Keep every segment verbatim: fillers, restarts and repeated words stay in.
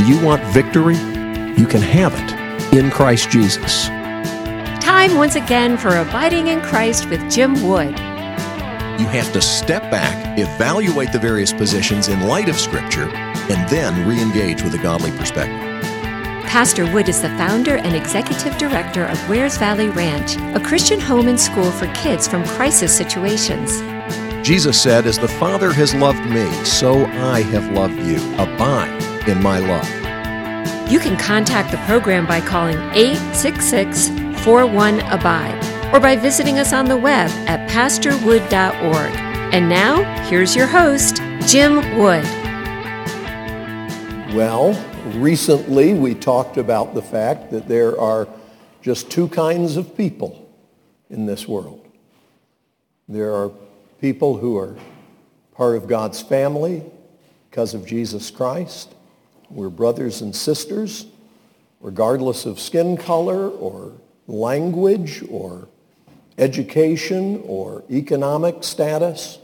Do you want victory? You can have it in Christ Jesus. Time once again for Abiding in Christ with Jim Wood. You have to step back, evaluate the various positions in light of Scripture, and then re-engage with a godly perspective. Pastor Wood is the founder and executive director of Wares Valley Ranch, a Christian home and school for kids from crisis situations. Jesus said, "As the Father has loved me, so I have loved you. Abide in my love." You can contact the program by calling eight six six, four one, abide or by visiting us on the web at pastor wood dot org. And now, here's your host, Jim Wood. Well, recently we talked about the fact that there are just two kinds of people in this world. There are people who are part of God's family because of Jesus Christ. We're brothers and sisters, regardless of skin color or language or education or economic status.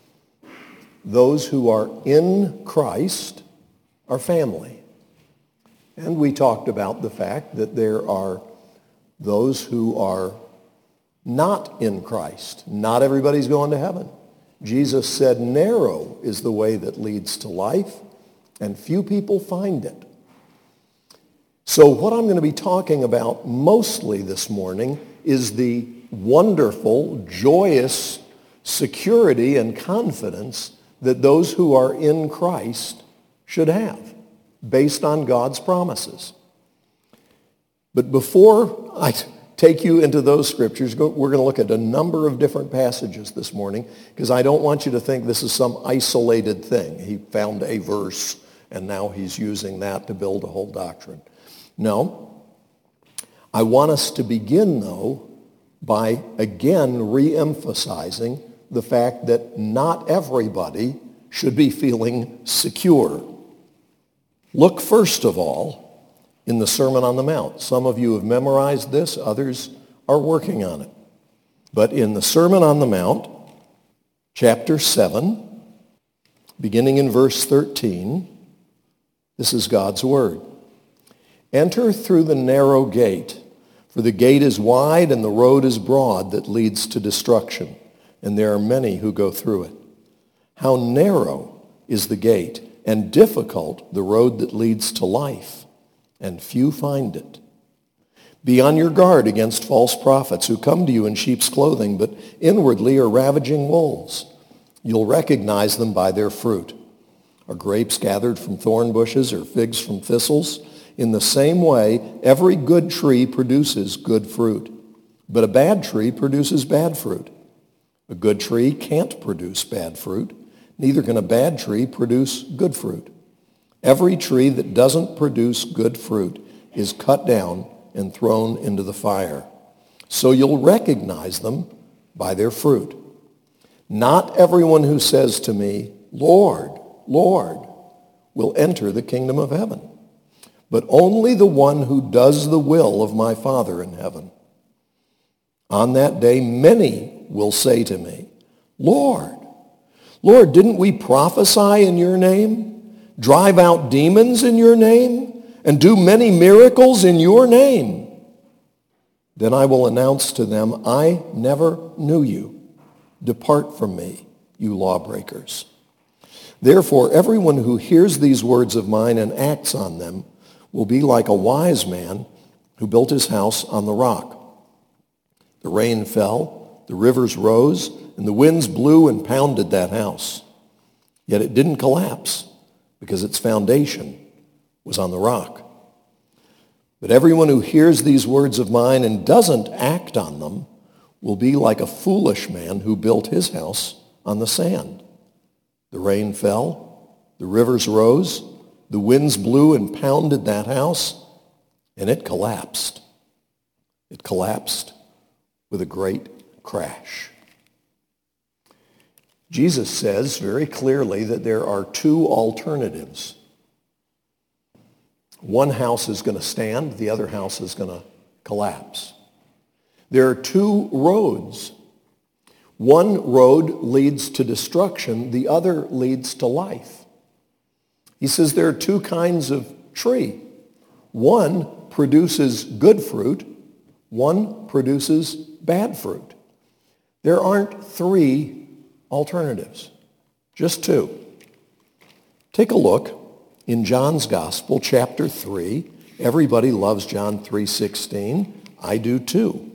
Those who are in Christ are family. And we talked about the fact that there are those who are not in Christ. Not everybody's going to heaven. Jesus said, narrow is the way that leads to life, and few people find it. So what I'm going to be talking about mostly this morning is the wonderful, joyous security and confidence that those who are in Christ should have, based on God's promises. But before I take you into those scriptures, we're going to look at a number of different passages this morning, because I don't want you to think this is some isolated thing. He found a verse, and now he's using that to build a whole doctrine. No. I want us to begin, though, by again re-emphasizing the fact that not everybody should be feeling secure. Look, first of all, in the Sermon on the Mount. Some of you have memorized this, others are working on it. But in the Sermon on the Mount, chapter seven, beginning in verse thirteen, this is God's word. Enter through the narrow gate, for the gate is wide and the road is broad that leads to destruction, and there are many who go through it. How narrow is the gate, and difficult the road that leads to life, and few find it. Be on your guard against false prophets who come to you in sheep's clothing, but inwardly are ravaging wolves. You'll recognize them by their fruit. Are grapes gathered from thorn bushes or figs from thistles? In the same way, every good tree produces good fruit, but a bad tree produces bad fruit. A good tree can't produce bad fruit, neither can a bad tree produce good fruit. Every tree that doesn't produce good fruit is cut down and thrown into the fire. So you'll recognize them by their fruit. Not everyone who says to me, Lord, Lord, will enter the kingdom of heaven, but only the one who does the will of my Father in heaven. On that day, many will say to me, Lord, Lord, didn't we prophesy in your name? Drive out demons in your name, and do many miracles in your name? Then I will announce to them, I never knew you. Depart from me, you lawbreakers. Therefore, everyone who hears these words of mine and acts on them will be like a wise man who built his house on the rock. The rain fell, the rivers rose, and the winds blew and pounded that house. Yet it didn't collapse, because its foundation was on the rock. But everyone who hears these words of mine and doesn't act on them will be like a foolish man who built his house on the sand. The rain fell, the rivers rose, the winds blew and pounded that house, and it collapsed. It collapsed with a great crash. Jesus says very clearly that there are two alternatives. One house is going to stand, the other house is going to collapse. There are two roads. One road leads to destruction, the other leads to life. He says there are two kinds of tree. One produces good fruit, one produces bad fruit. There aren't three alternatives, just two. Take a look in John's Gospel, chapter three. Everybody loves John three sixteen. I do too.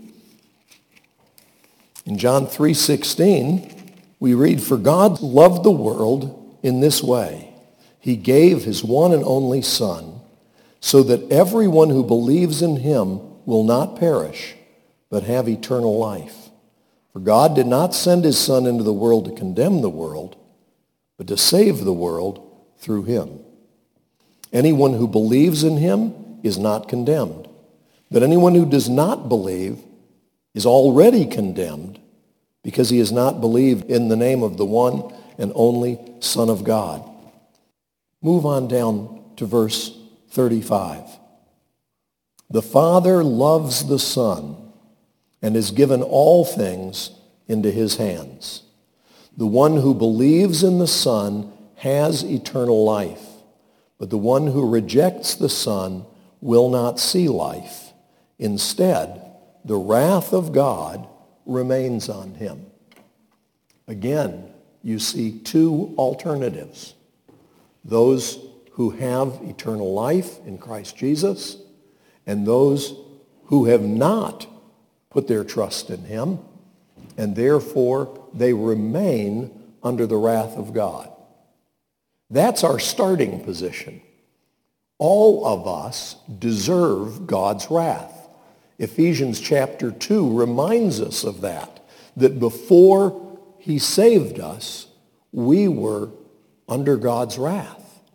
In John three sixteen, we read, "For God loved the world in this way. He gave his one and only Son, so that everyone who believes in him will not perish, but have eternal life. For God did not send his Son into the world to condemn the world, but to save the world through him. Anyone who believes in him is not condemned, but anyone who does not believe is already condemned, because he has not believed in the name of the one and only Son of God." Move on down to verse thirty-five. "The Father loves the Son and has given all things into his hands. The one who believes in the Son has eternal life, but the one who rejects the Son will not see life. Instead, the wrath of God remains on him." Again, you see two alternatives. Those who have eternal life in Christ Jesus, and those who have not put their trust in him, and therefore they remain under the wrath of God. That's our starting position. All of us deserve God's wrath. Ephesians chapter two reminds us of that, that before he saved us, we were under God's wrath.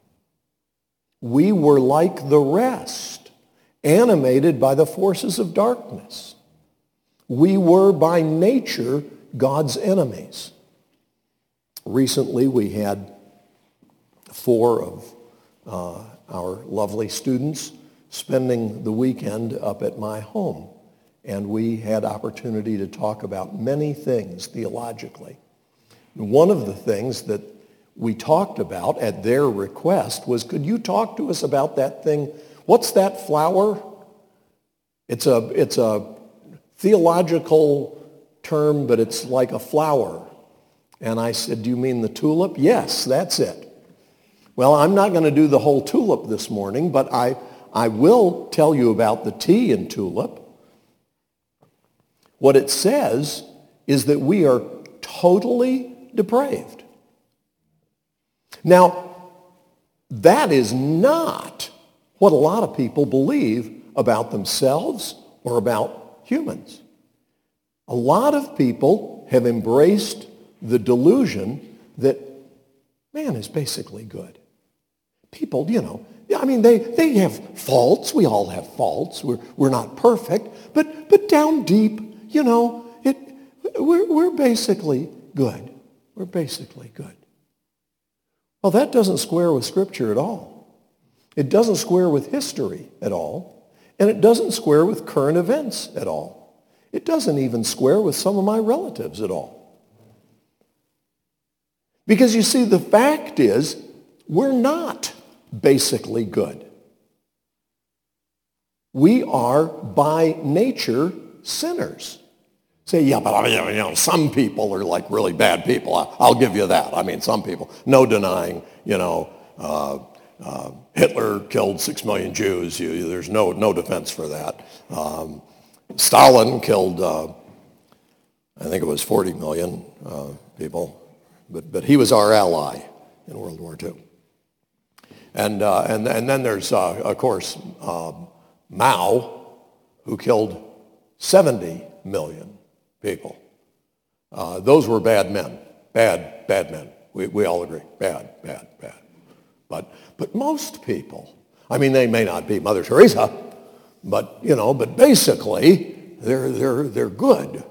We were like the rest, animated by the forces of darkness. We were by nature God's enemies. Recently, we had four of uh, our lovely students spending the weekend up at my home, and we had opportunity to talk about many things theologically. One of the things that we talked about at their request was, could you talk to us about that thing? What's that flower? It's a, it's a theological term, but it's like a flower. And I said, do you mean the tulip? Yes, that's it. Well, I'm not going to do the whole tulip this morning, but I, I will tell you about the T in tulip. What it says is that we are totally depraved. Now, that is not what a lot of people believe about themselves or about humans. A lot of people have embraced the delusion that man is basically good. People, you know, I mean, they, they have faults. We all have faults. We're, we're not perfect. But, but down deep, you know, it, we're, we're basically good. We're basically good. Well, that doesn't square with Scripture at all. It doesn't square with history at all. And it doesn't square with current events at all. It doesn't even square with some of my relatives at all. Because you see, the fact is, we're not basically good. We are by nature sinners. Say, yeah, but I mean, you know, some people are like really bad people. I'll give you that. I mean, some people, no denying, you know, uh, uh, Hitler killed six million Jews. You, there's no no defense for that. Um, Stalin killed, uh, I think it was forty million uh, people, but but he was our ally in World War Two. And uh, and and then there's uh, of course um, Mao, who killed seventy million people. Uh, those were bad men, bad bad men. We we all agree, bad bad bad. But but most people, I mean, they may not be Mother Teresa, but you know, but basically they're they're they're good.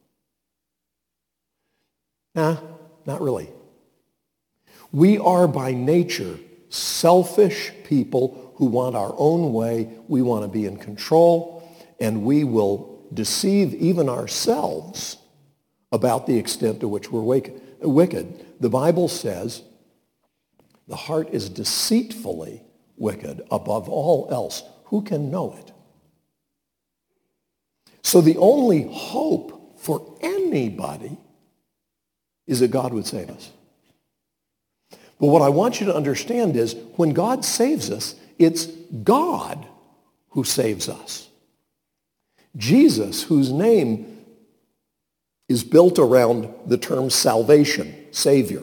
Nah, not really. We are by nature selfish people who want our own way. We want to be in control, and we will deceive even ourselves about the extent to which we're wicked. The Bible says the heart is deceitfully wicked. Above all else, who can know it? So the only hope for anybody is that God would save us. But what I want you to understand is when God saves us, it's God who saves us. Jesus, whose name is built around the term salvation, Savior.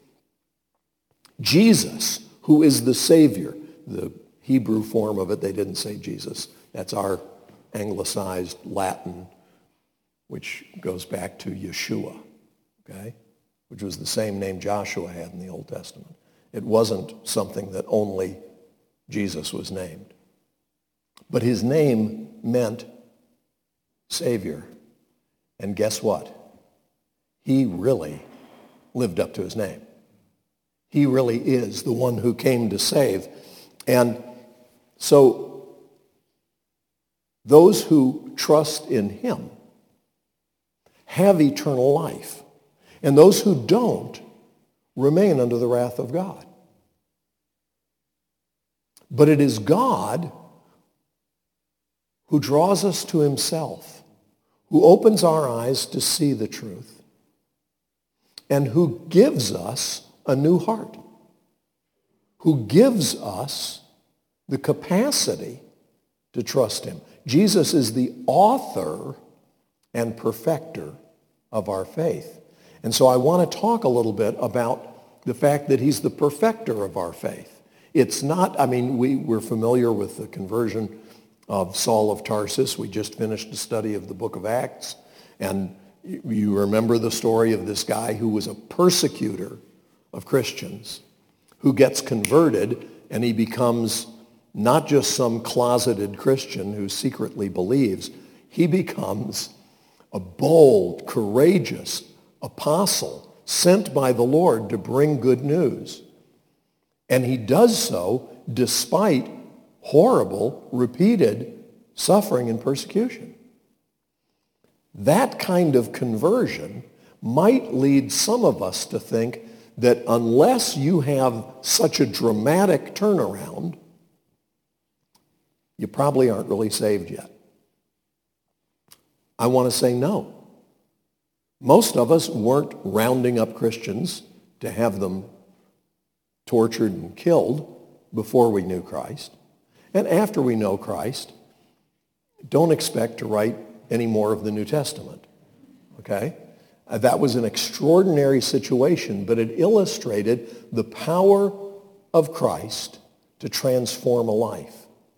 Jesus, who is the Savior. The Hebrew form of it, they didn't say Jesus. That's our anglicized Latin, which goes back to Yeshua, okay? Which was the same name Joshua had in the Old Testament. It wasn't something that only Jesus was named. But his name meant Savior. And guess what? He really lived up to his name. He really is the one who came to save. And so those who trust in him have eternal life. And those who don't remain under the wrath of God. But it is God who draws us to himself, who opens our eyes to see the truth, and who gives us a new heart, who gives us the capacity to trust him. Jesus is the author and perfecter of our faith. And so I want to talk a little bit about the fact that he's the perfecter of our faith. It's not, I mean, we, we're familiar with the conversion of Saul of Tarsus. We just finished a study of the book of Acts. And you remember the story of this guy who was a persecutor of Christians, who gets converted, and he becomes not just some closeted Christian who secretly believes. He becomes a bold, courageous apostle sent by the Lord to bring good news. And he does so despite horrible, repeated suffering and persecution. That kind of conversion might lead some of us to think that unless you have such a dramatic turnaround, you probably aren't really saved yet. I want to say no. Most of us weren't rounding up Christians to have them tortured and killed before we knew Christ. And after we know Christ, don't expect to write any more of the New Testament, okay? Uh, that was an extraordinary situation, but it illustrated the power of Christ to transform a life.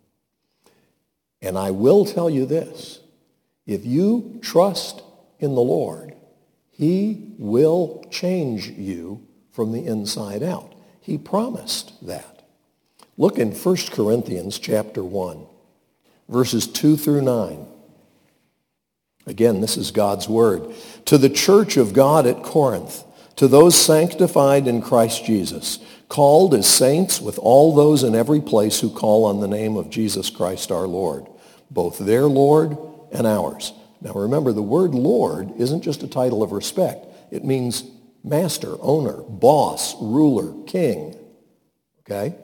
And I will tell you this, if you trust in the Lord, he will change you from the inside out. He promised that. Look in First Corinthians chapter one, verses two through nine. Again, this is God's word. To the church of God at Corinth, to those sanctified in Christ Jesus, called as saints with all those in every place who call on the name of Jesus Christ our Lord, both their Lord and ours. Now remember, the word Lord isn't just a title of respect. It means master, owner, boss, ruler, king. Okay?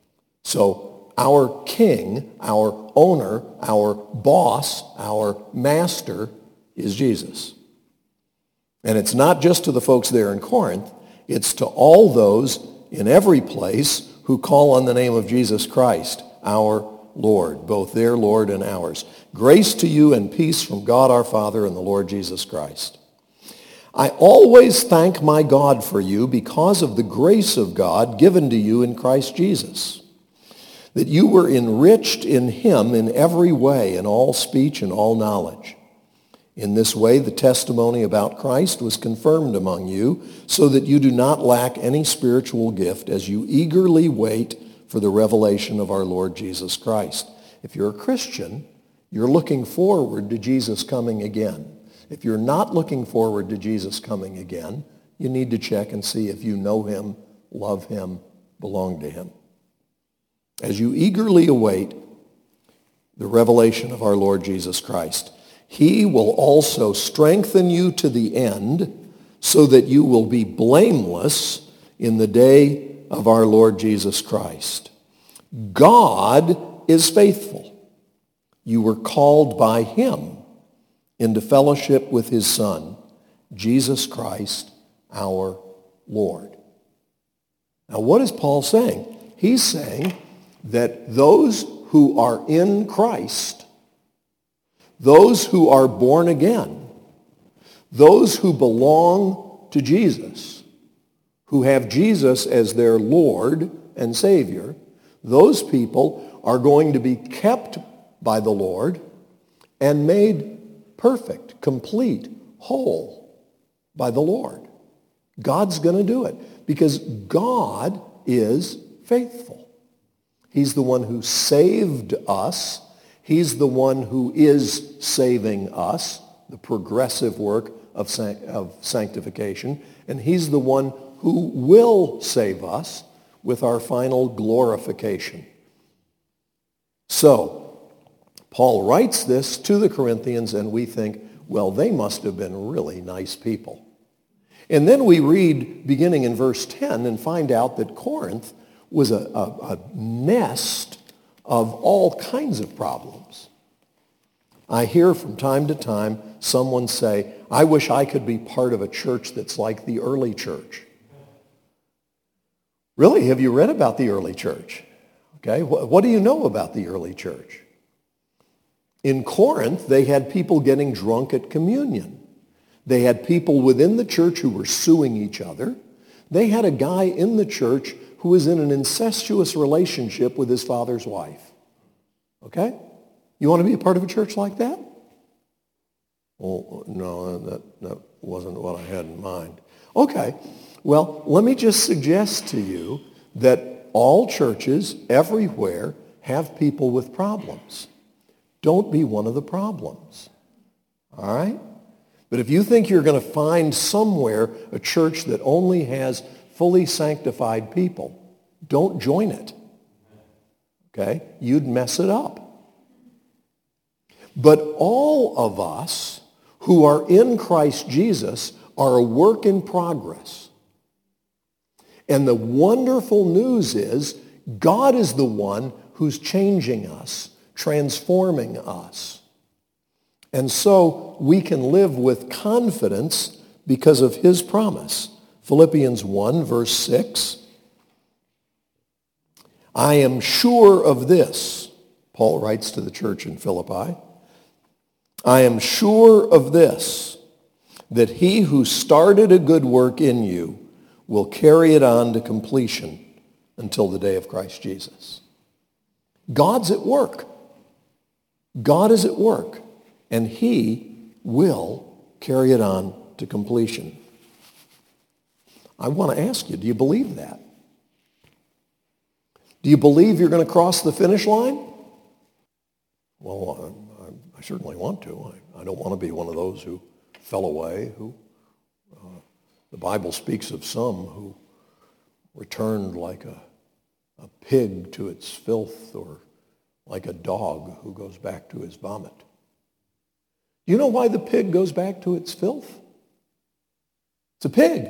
So our king, our owner, our boss, our master is Jesus. And it's not just to the folks there in Corinth. It's to all those in every place who call on the name of Jesus Christ, our Lord, both their Lord and ours. Grace to you and peace from God our Father and the Lord Jesus Christ. I always thank my God for you because of the grace of God given to you in Christ Jesus, that you were enriched in him in every way, in all speech and all knowledge. In this way, the testimony about Christ was confirmed among you, so that you do not lack any spiritual gift as you eagerly wait for the revelation of our Lord Jesus Christ. If you're a Christian, you're looking forward to Jesus coming again. If you're not looking forward to Jesus coming again, you need to check and see if you know him, love him, belong to him. As you eagerly await the revelation of our Lord Jesus Christ, he will also strengthen you to the end so that you will be blameless in the day of our Lord Jesus Christ. God is faithful. You were called by him into fellowship with his Son, Jesus Christ, our Lord. Now, what is Paul saying? He's saying that those who are in Christ, those who are born again, those who belong to Jesus, who have Jesus as their Lord and Savior, those people are going to be kept by the Lord and made perfect, complete, whole by the Lord. God's going to do it because God is faithful. He's the one who saved us. He's the one who is saving us, the progressive work of, san- of sanctification. And he's the one who will save us with our final glorification. So, Paul writes this to the Corinthians, and we think, well, they must have been really nice people. And then we read, beginning in verse ten, and find out that Corinth was a, a, a nest of all kinds of problems. I hear from time to time someone say, I wish I could be part of a church that's like the early church. Really, have you read about the early church? Okay, what, what do you know about the early church? In Corinth, they had people getting drunk at communion. They had people within the church who were suing each other. They had a guy in the church who was in an incestuous relationship with his father's wife. Okay? You want to be a part of a church like that? Well, no, that, that wasn't what I had in mind. Okay. Well, let me just suggest to you that all churches everywhere have people with problems. Don't be one of the problems. All right? But if you think you're going to find somewhere a church that only has fully sanctified people, don't join it. Okay? You'd mess it up. But all of us who are in Christ Jesus are a work in progress. And the wonderful news is God is the one who's changing us, transforming us. And so we can live with confidence because of his promise. Philippians one, verse six. I am sure of this, Paul writes to the church in Philippi. I am sure of this, that he who started a good work in you will carry it on to completion until the day of Christ Jesus. God's at work. God is at work, and he will carry it on to completion. I want to ask you, do you believe that? Do you believe you're going to cross the finish line? Well, I, I certainly want to. I, I don't want to be one of those who fell away, who uh, the Bible speaks of some who returned like a, a pig to its filth, or like a dog who goes back to his vomit. Do you know why the pig goes back to its filth? It's a pig.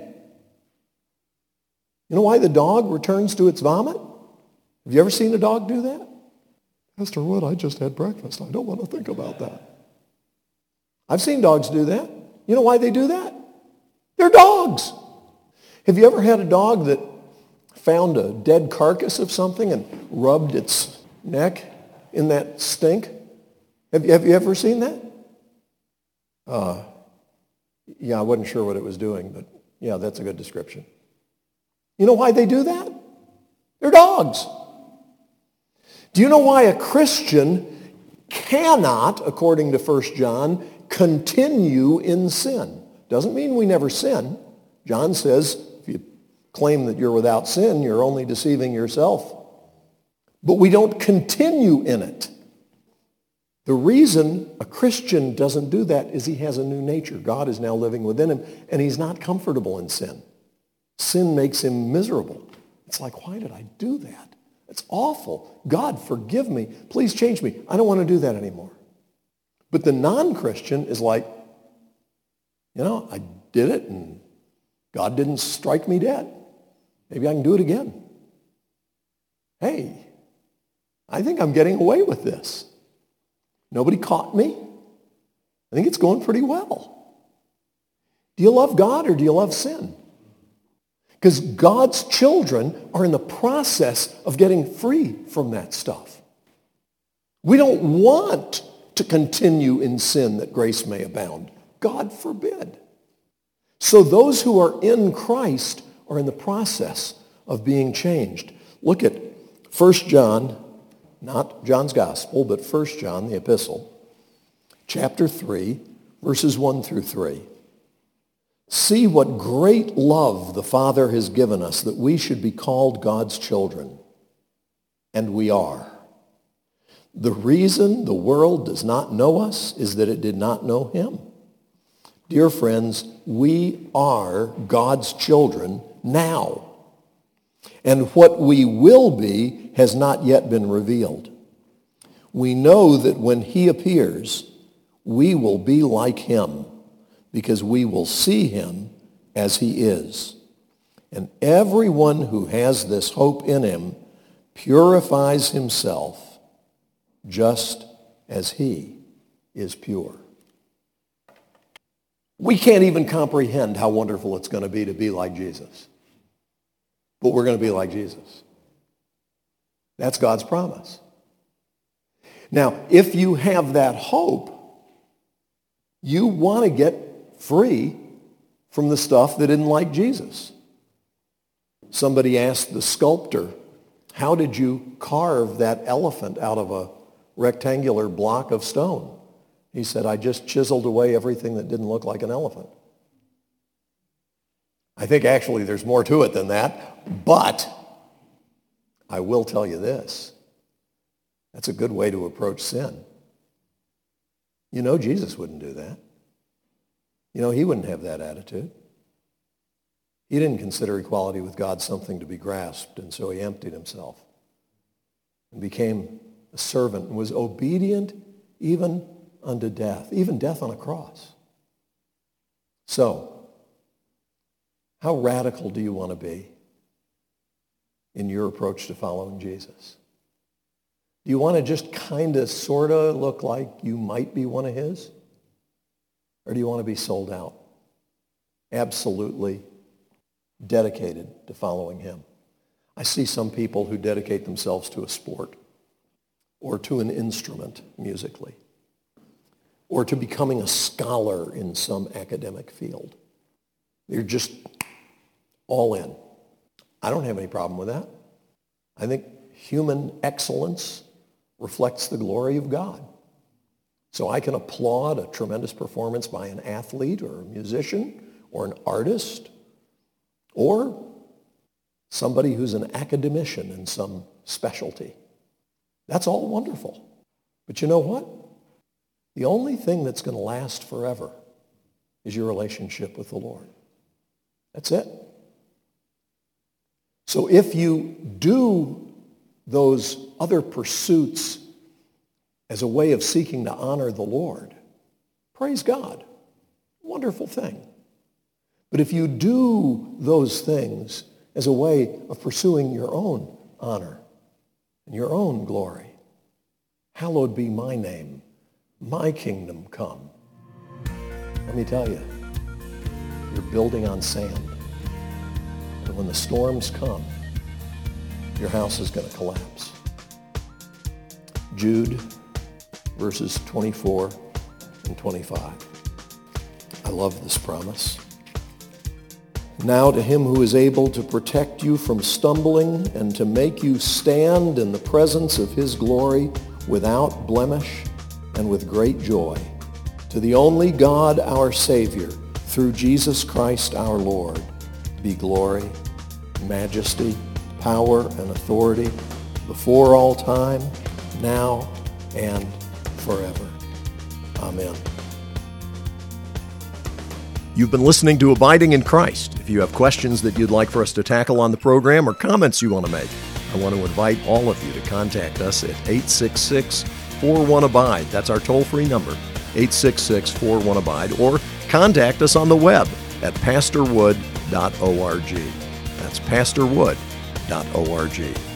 You know why the dog returns to its vomit? Have you ever seen a dog do that? Pastor Wood, I just had breakfast. I don't want to think about that. I've seen dogs do that. You know why they do that? They're dogs. Have you ever had a dog that found a dead carcass of something and rubbed its neck in that stink? Have you, have you ever seen that? Uh, yeah, I wasn't sure what it was doing, but yeah, that's a good description. You know why they do that? They're dogs. Do you know why a Christian cannot, according to First John, continue in sin? Doesn't mean we never sin. John says, if you claim that you're without sin, you're only deceiving yourself. But we don't continue in it. The reason a Christian doesn't do that is he has a new nature. God is now living within him, and he's not comfortable in sin. Sin makes him miserable. It's like, why did I do that? It's awful. God, forgive me. Please change me. I don't want to do that anymore. But the non-Christian is like, you know, I did it and God didn't strike me dead. Maybe I can do it again. Hey, I think I'm getting away with this. Nobody caught me. I think it's going pretty well. Do you love God or do you love sin? Because God's children are in the process of getting free from that stuff. We don't want to continue in sin that grace may abound. God forbid. So those who are in Christ are in the process of being changed. Look at First John, not John's gospel, but First John, the epistle, chapter three, verses one through three. See what great love the Father has given us that we should be called God's children. And we are. The reason the world does not know us is that it did not know him. Dear friends, we are God's children now. And what we will be has not yet been revealed. We know that when he appears, we will be like him, because we will see him as he is. And everyone who has this hope in him purifies himself just as he is pure. We can't even comprehend how wonderful it's going to be to be like Jesus. But we're going to be like Jesus. That's God's promise. Now, if you have that hope, you want to get free from the stuff that isn't like Jesus. Somebody asked the sculptor, how did you carve that elephant out of a rectangular block of stone? He said, I just chiseled away everything that didn't look like an elephant. I think actually there's more to it than that, but I will tell you this. That's a good way to approach sin. You know Jesus wouldn't do that. You know, he wouldn't have that attitude. He didn't consider equality with God something to be grasped, and so he emptied himself and became a servant and was obedient even unto death, even death on a cross. So, how radical do you want to be in your approach to following Jesus? Do you want to just kind of, sort of look like you might be one of his? Or do you want to be sold out? Absolutely dedicated to following him. I see some people who dedicate themselves to a sport or to an instrument musically or to becoming a scholar in some academic field. They're just all in. I don't have any problem with that. I think human excellence reflects the glory of God. So I can applaud a tremendous performance by an athlete or a musician or an artist or somebody who's an academician in some specialty. That's all wonderful. But you know what? The only thing that's going to last forever is your relationship with the Lord. That's it. So if you do those other pursuits as a way of seeking to honor the Lord, praise God. Wonderful thing. But if you do those things as a way of pursuing your own honor and your own glory, hallowed be my name, my kingdom come. Let me tell you, you're building on sand. And when the storms come, your house is going to collapse. Jude, verses twenty-four and twenty-five. I love this promise. Now to him who is able to protect you from stumbling and to make you stand in the presence of his glory without blemish and with great joy, to the only God our Savior, through Jesus Christ our Lord, be glory, majesty, power, and authority before all time, now and forever. Amen. You've been listening to Abiding in Christ. If you have questions that you'd like for us to tackle on the program or comments you want to make, I want to invite all of you to contact us at eight six six, four one, abide. That's our toll-free number, eight six six, four one, abide, or contact us on the web at pastor wood dot org. That's pastor wood dot org.